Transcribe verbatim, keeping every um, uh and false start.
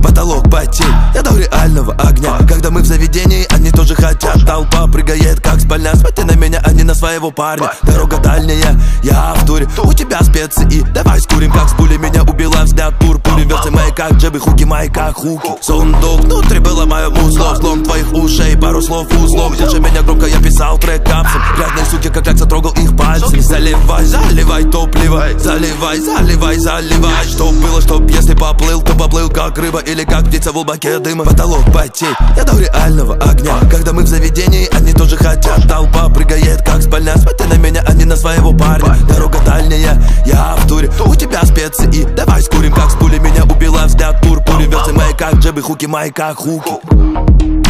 потолок потей, я до реального огня. Когда мы в заведении, они тоже хотят. Толпа прыгает, как с больня. Смотри на меня, а не на своего парня. Дорога дальняя, я в туре. У тебя специи, давай скурим. Как с пули меня убила взгляд пурпурин. Версы мои как джебы, хуки мои как хуки. Сундук внутри было мое музло. Слом твоих ушей, пару слов узлом. Держи меня громко, я писал трек капсом. Грязные суки, как как затрогал их пальцем. Заливай, заливай топливо. Заливай, заливай, заливай. Чтоб было, чтоб если поплыл, то поплыл как рыба или как птица в облаке дыма. Потолок потей, я до реального огня. Когда мы в заведении, они тоже хотят. Толпа прыгает, как с больня. Смотри на меня, а не на своего парня. Дорога дальняя, я в туре. У тебя специи, давай скурим. Как с пули меня убила взгляд пурпурин. Версы мои как джебы, хуки мои как хуки.